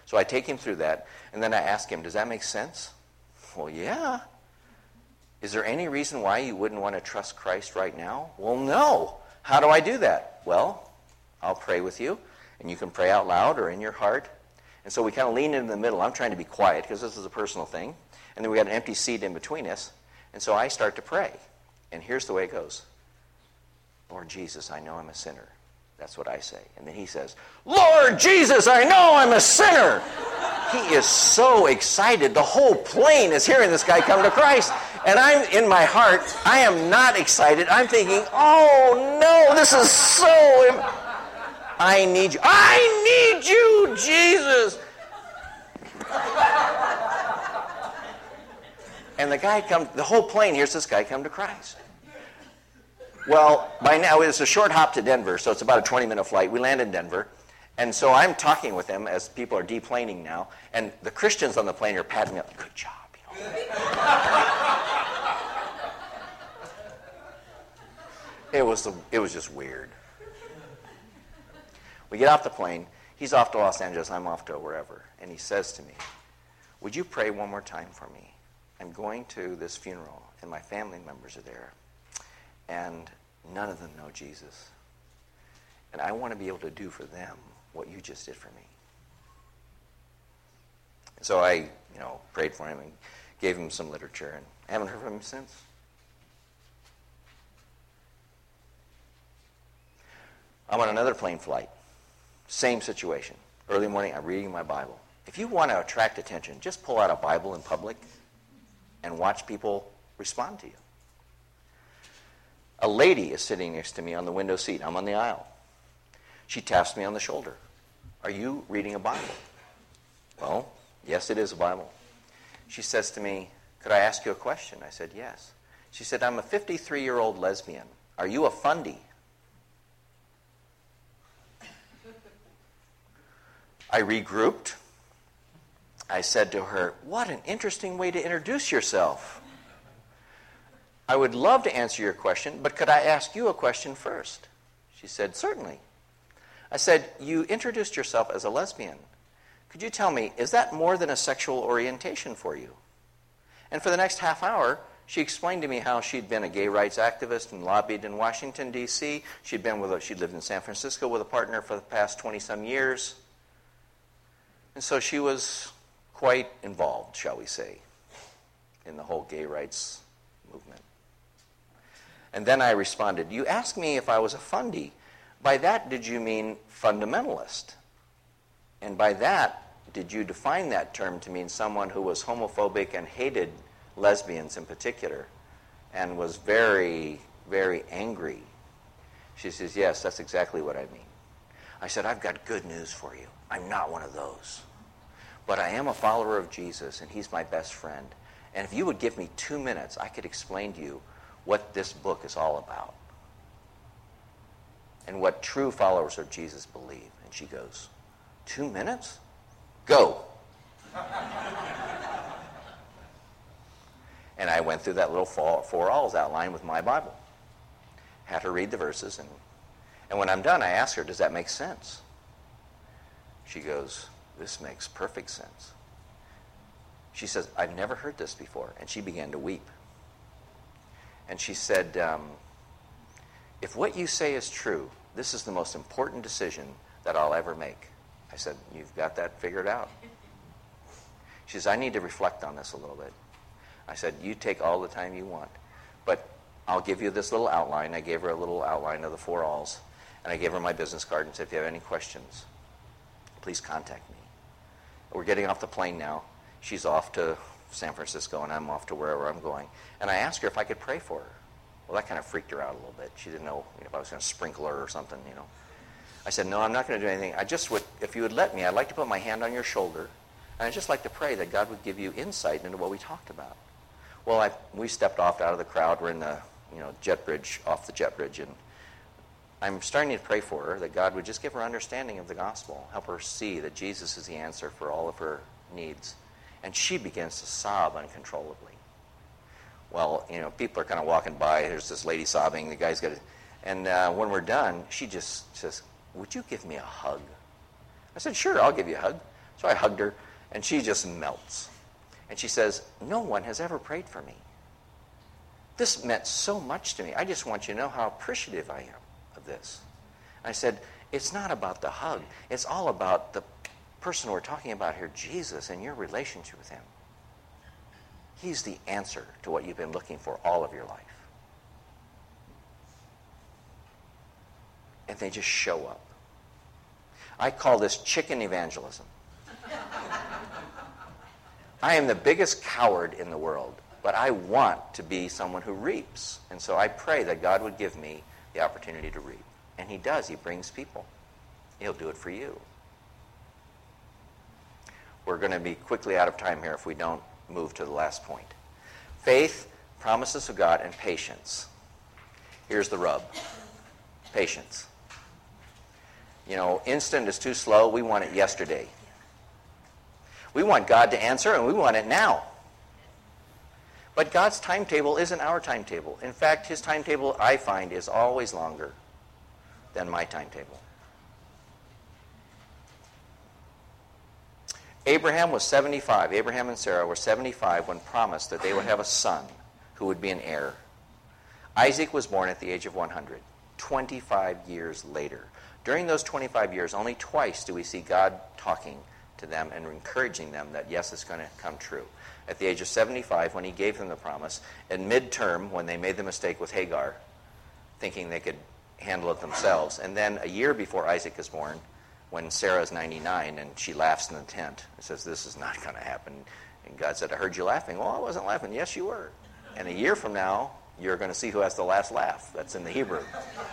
Speaker 1: So I take him through that, and then I ask him, does that make sense? Well, yeah. Is there any reason why you wouldn't want to trust Christ right now? Well, no. How do I do that? Well, I'll pray with you, and you can pray out loud or in your heart. And so we kind of lean into the middle. I'm trying to be quiet because this is a personal thing. And then we got an empty seat in between us. And so I start to pray. And here's the way it goes. Lord Jesus, I know I'm a sinner. That's what I say. And then he says, Lord Jesus, I know I'm a sinner. He is so excited. The whole plane is hearing this guy come to Christ. And I'm in my heart, I am not excited. I'm thinking, oh no, this is so... Im- I need you. I need you, Jesus. And the guy comes, the whole plane hears this guy come to Christ. Well, by now, it's a short hop to Denver, so it's about a twenty-minute flight. We land in Denver, and so I'm talking with them as people are deplaning now, and the Christians on the plane are patting me up. Good job. You know. It was, the, it was just weird. We get off the plane. He's off to Los Angeles. I'm off to wherever. And he says to me, would you pray one more time for me? I'm going to this funeral, and my family members are there. And none of them know Jesus. And I want to be able to do for them what you just did for me. And so I, you know, prayed for him and gave him some literature, and I haven't heard from him since. I'm on another plane flight. Same situation. Early morning, I'm reading my Bible. If you want to attract attention, just pull out a Bible in public and watch people respond to you. A lady is sitting next to me on the window seat. I'm on the aisle. She taps me on the shoulder. Are you reading a Bible? Well, yes, it is a Bible. She says to me, could I ask you a question? I said, yes. She said, I'm a fifty-three-year-old lesbian. Are you a fundie? I regrouped. I said to her, what an interesting way to introduce yourself. I would love to answer your question, but could I ask you a question first? She said, certainly. I said, you introduced yourself as a lesbian. Could you tell me, is that more than a sexual orientation for you? And for the next half hour, she explained to me how she'd been a gay rights activist and lobbied in Washington, D C She'd been with a, she'd lived in San Francisco with a partner for the past twenty-some years. And so she was quite involved, shall we say, in the whole gay rights movement. And then I responded, you asked me if I was a fundie. By that, did you mean fundamentalist? And by that, did you define that term to mean someone who was homophobic and hated lesbians in particular and was very, very angry? She says, yes, that's exactly what I mean. I said, I've got good news for you. I'm not one of those. But I am a follower of Jesus, and he's my best friend. And if you would give me two minutes, I could explain to you what this book is all about and what true followers of Jesus believe. And she goes, two minutes? Go. And I went through that little four, four alls outline with my Bible. Had her read the verses, and, and when I'm done, I ask her, does that make sense? She goes, this makes perfect sense. She says, I've never heard this before. And she began to weep. And she said, um, if what you say is true, this is the most important decision that I'll ever make. I said, you've got that figured out. She says, I need to reflect on this a little bit. I said, you take all the time you want. But I'll give you this little outline. I gave her a little outline of the four alls. And I gave her my business card and said, if you have any questions, please contact me. We're getting off the plane now. She's off to San Francisco, and I'm off to wherever I'm going. And I asked her if I could pray for her. Well, that kind of freaked her out a little bit. She didn't know, you know if I was going to sprinkle her or something, you know. I said, no, I'm not going to do anything. I just would, if you would let me, I'd like to put my hand on your shoulder, and I'd just like to pray that God would give you insight into what we talked about. Well, I, we stepped off out of the crowd. We're in the, you know, jet bridge, off the jet bridge, and I'm starting to pray for her, that God would just give her understanding of the gospel, help her see that Jesus is the answer for all of her needs. And she begins to sob uncontrollably. Well, you know, people are kind of walking by. There's this lady sobbing. The guy's got it. And uh, when we're done, she just says, would you give me a hug? I said, sure, I'll give you a hug. So I hugged her, and she just melts. And she says, no one has ever prayed for me. This meant so much to me. I just want you to know how appreciative I am of this. I said, it's not about the hug. It's all about the person we're talking about here, Jesus, and your relationship with him. He's the answer to what you've been looking for all of your life. And they just show up. I call this chicken evangelism. I am the biggest coward in the world, but I want to be someone who reaps. And so I pray that God would give me the opportunity to reap. And he does. He brings people. He'll do it for you. We're going to be quickly out of time here if we don't move to the last point. Faith, promises of God, and patience. Here's the rub. Patience. You know, instant is too slow. We want it yesterday. We want God to answer, and we want it now. But God's timetable isn't our timetable. In fact, his timetable, I find, is always longer than my timetable. Abraham was seventy-five. Abraham and Sarah were seventy-five when promised that they would have a son who would be an heir. Isaac was born at the age of one hundred, twenty-five years later. During those twenty-five years, only twice do we see God talking to them and encouraging them that, yes, it's going to come true. At the age of seventy-five, when he gave them the promise, and midterm, when they made the mistake with Hagar, thinking they could handle it themselves, and then a year before Isaac is born, when Sarah's ninety-nine, and she laughs in the tent and says, this is not going to happen. And God said, I heard you laughing. Well, I wasn't laughing. Yes, you were. And a year from now, you're going to see who has the last laugh. That's in the Hebrew.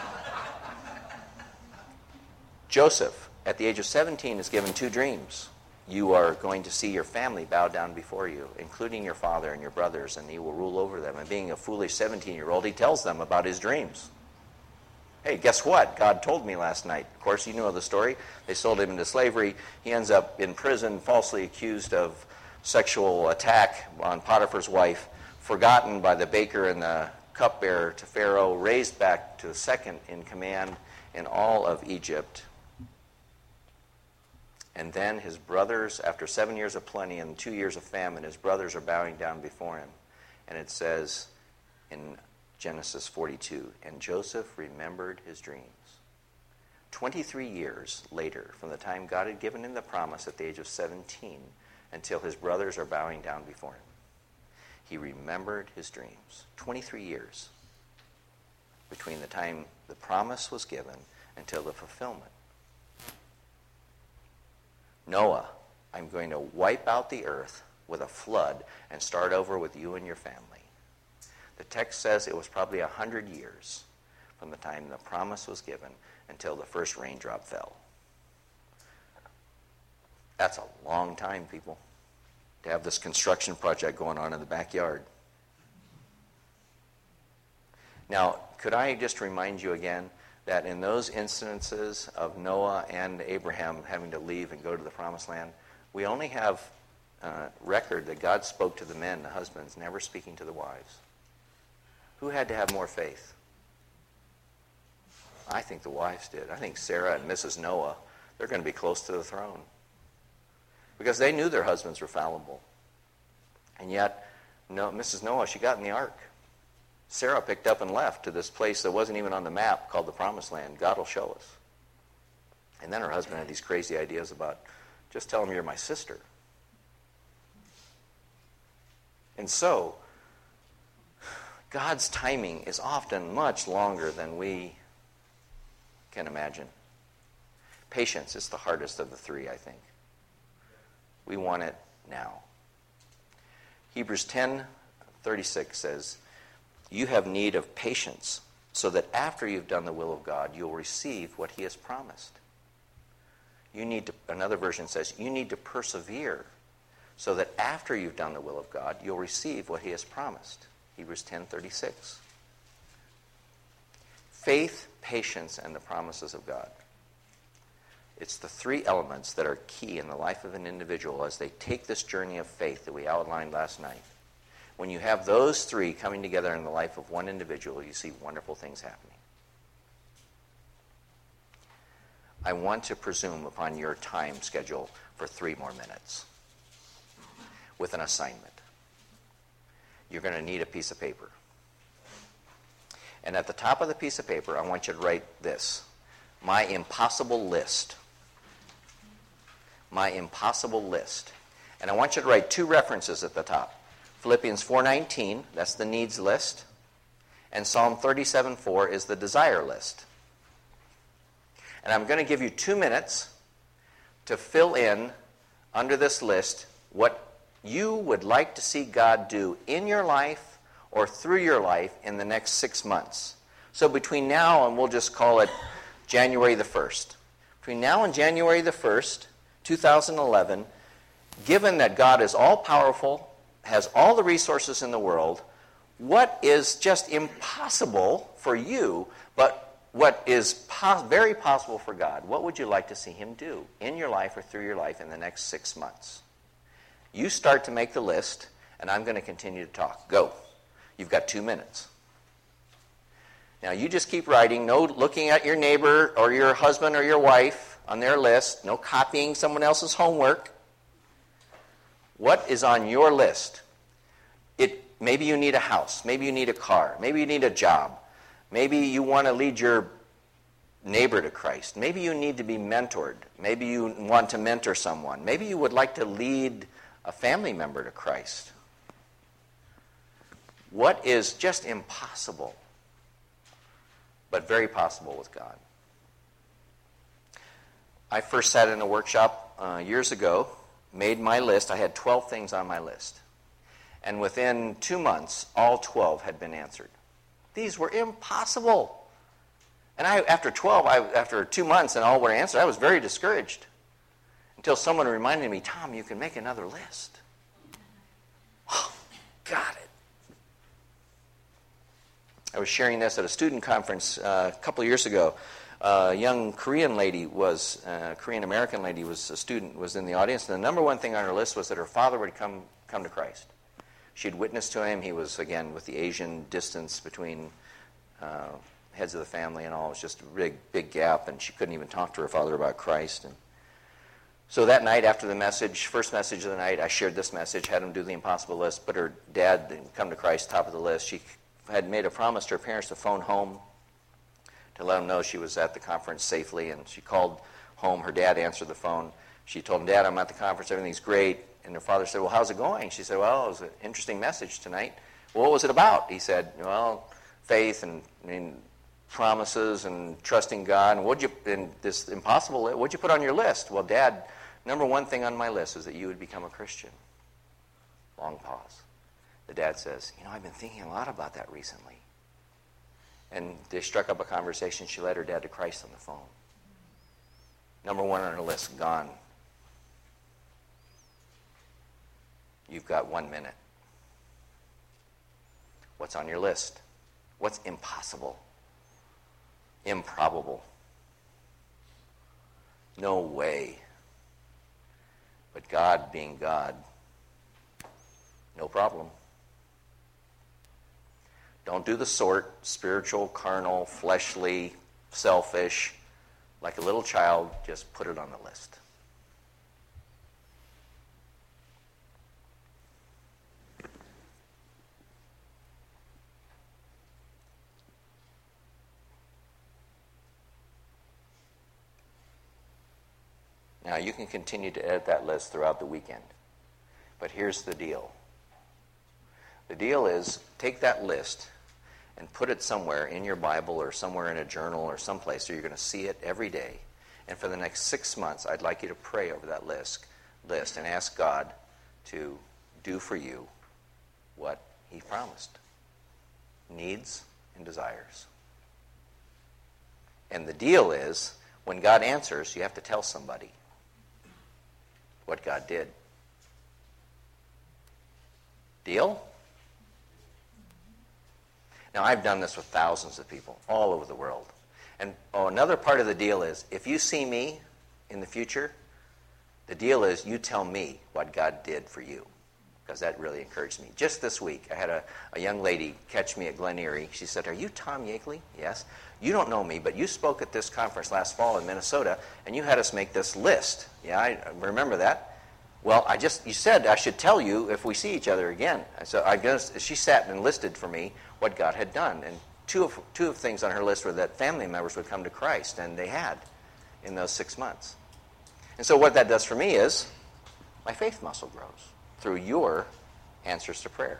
Speaker 1: Joseph, at the age of seventeen, is given two dreams. You are going to see your family bow down before you, including your father and your brothers, and you will rule over them. And being a foolish seventeen-year-old, he tells them about his dreams. Hey, guess what? God told me last night. Of course, you know the story. They sold him into slavery. He ends up in prison, falsely accused of sexual attack on Potiphar's wife, forgotten by the baker and the cupbearer to Pharaoh, raised back to second in command in all of Egypt. And then his brothers, after seven years of plenty and two years of famine, his brothers are bowing down before him. And it says in Genesis forty-two, and Joseph remembered his dreams. twenty-three years later, from the time God had given him the promise at the age of seventeen, until his brothers are bowing down before him, he remembered his dreams. twenty-three years between the time the promise was given until the fulfillment. Noah, I'm going to wipe out the earth with a flood and start over with you and your family. The text says it was probably a hundred years from the time the promise was given until the first raindrop fell. That's a long time, people, to have this construction project going on in the backyard. Now, could I just remind you again that in those instances of Noah and Abraham having to leave and go to the promised land, we only have uh, record that God spoke to the men, the husbands, never speaking to the wives. Who had to have more faith? I think the wives did. I think Sarah and Missus Noah, they're going to be close to the throne. Because they knew their husbands were fallible. And yet, no, Missus Noah, she got in the ark. Sarah picked up and left to this place that wasn't even on the map called the Promised Land. God will show us. And then her husband had these crazy ideas about, just tell him you're my sister. And so, God's timing is often much longer than we can imagine. Patience is the hardest of the three, I think. We want it now. Hebrews ten thirty-six says, you have need of patience, so that after you've done the will of God, you'll receive what he has promised. You need to, another version says, you need to persevere, so that after you've done the will of God, you'll receive what he has promised. Hebrews ten thirty-six. Faith, patience, and the promises of God. It's the three elements that are key in the life of an individual as they take this journey of faith that we outlined last night. When you have those three coming together in the life of one individual, you see wonderful things happening. I want to presume upon your time schedule for three more minutes with an assignment. You're going to need a piece of paper. And at the top of the piece of paper, I want you to write this: my impossible list. My impossible list. And I want you to write two references at the top. Philippians four nineteen, that's the needs list. And Psalm thirty-seven four is the desire list. And I'm going to give you two minutes to fill in under this list what you would like to see God do in your life or through your life in the next six months. So between now and we'll just call it January the first. Between now and January the first, two thousand eleven, given that God is all-powerful, has all the resources in the world, what is just impossible for you, but what is pos- very possible for God? What would you like to see him do in your life or through your life in the next six months? You start to make the list, and I'm going to continue to talk. Go. You've got two minutes. Now, you just keep writing, no looking at your neighbor or your husband or your wife on their list, no copying someone else's homework. What is on your list? It, maybe you need a house. Maybe you need a car. Maybe you need a job. Maybe you want to lead your neighbor to Christ. Maybe you need to be mentored. Maybe you want to mentor someone. Maybe you would like to lead a family member to Christ. What is just impossible, but very possible with God? I first sat in a workshop uh, years ago, made my list. I had twelve things on my list. And within two months, all twelve had been answered. These were impossible. And I, after twelve, I, after two months and all were answered, I was very discouraged. Until someone reminded me, Tom, you can make another list. Oh, got it. I was sharing this at a student conference uh, a couple of years ago. Uh, a young Korean lady was, uh, Korean-American lady was a student, was in the audience, and the number one thing on her list was that her father would come, come to Christ. She'd witnessed to him. He was, again, with the Asian distance between uh, heads of the family and all. It was just a big, big gap, and she couldn't even talk to her father about Christ. And so that night after the message, first message of the night, I shared this message, had him do the impossible list, but her dad didn't come to Christ, top of the list. She had made a promise to her parents to phone home to let them know she was at the conference safely, and she called home. Her dad answered the phone. She told him, Dad, I'm at the conference, everything's great. And her father said, well, how's it going? She said, well, it was an interesting message tonight. Well, what was it about? He said, well, faith and I mean, promises and trusting God. And what'd you, and this impossible, what'd you put on your list? Well, Dad, number one thing on my list is that you would become a Christian. Long pause. The dad says, you know, I've been thinking a lot about that recently. And they struck up a conversation. She led her dad to Christ on the phone. Number one on her list, gone. You've got one minute. What's on your list? What's impossible? Improbable? No way. But God being God, no problem. Don't do the sort, spiritual, carnal, fleshly, selfish. Like a little child, just put it on the list. Now, you can continue to edit that list throughout the weekend. But here's the deal. The deal is, take that list and put it somewhere in your Bible or somewhere in a journal or someplace so you're going to see it every day. And for the next six months, I'd like you to pray over that list, list and ask God to do for you what he promised. Needs and desires. And the deal is, when God answers, you have to tell somebody what God did. Deal? Now, I've done this with thousands of people all over the world. And oh, another part of the deal is, if you see me in the future, the deal is you tell me what God did for you. because that really encouraged me. Just this week, I had a, a young lady catch me at Glen Erie. She said, "Are you Tom Yakeley?" "Yes." "You don't know me, but you spoke at this conference last fall in Minnesota, and you had us make this list." "Yeah, I remember that." "Well, I just, you said I should tell you if we see each other again." So I guess she sat and listed for me what God had done. And two of, two of the things on her list were that family members would come to Christ, and they had in those six months. And so what that does for me is my faith muscle grows through your answers to prayer.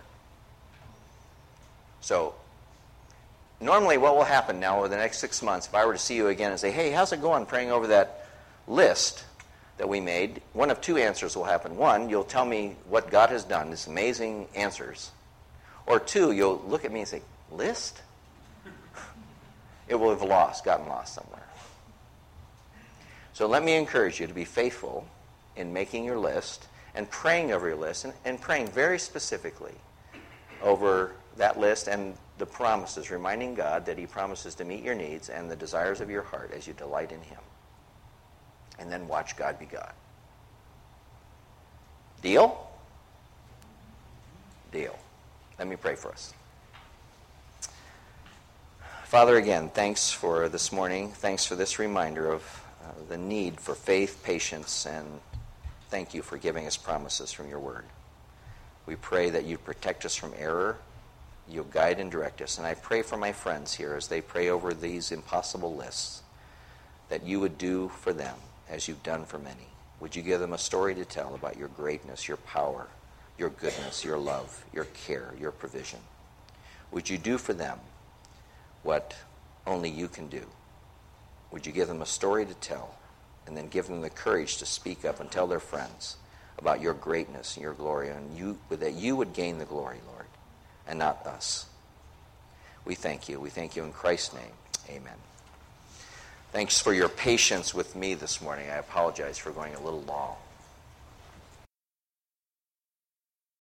Speaker 1: So normally what will happen now over the next six months, if I were to see you again and say, "Hey, how's it going praying over that list that we made?" one of two answers will happen. One, you'll tell me what God has done, these amazing answers. Or two, you'll look at me and say, "List?" It will have lost, gotten lost somewhere. So let me encourage you to be faithful in making your list and praying over your list, and, and praying very specifically over that list and the promises, reminding God that he promises to meet your needs and the desires of your heart as you delight in him. And then watch God be God. Deal? Deal. Let me pray for us. Father, again, thanks for this morning. Thanks for this reminder of uh, the need for faith, patience, and thank you for giving us promises from your word. We pray that you protect us from error, you'll guide and direct us. And I pray for my friends here as they pray over these impossible lists, that you would do for them as you've done for many. Would you give them a story to tell about your greatness, your power, your goodness, your love, your care, your provision? Would you do for them what only you can do? Would you give them a story to tell, and then give them the courage to speak up and tell their friends about your greatness and your glory, and you, that you would gain the glory, Lord, and not us. We thank you. We thank you in Christ's name. Amen. Thanks for your patience with me this morning. I apologize for going a little long.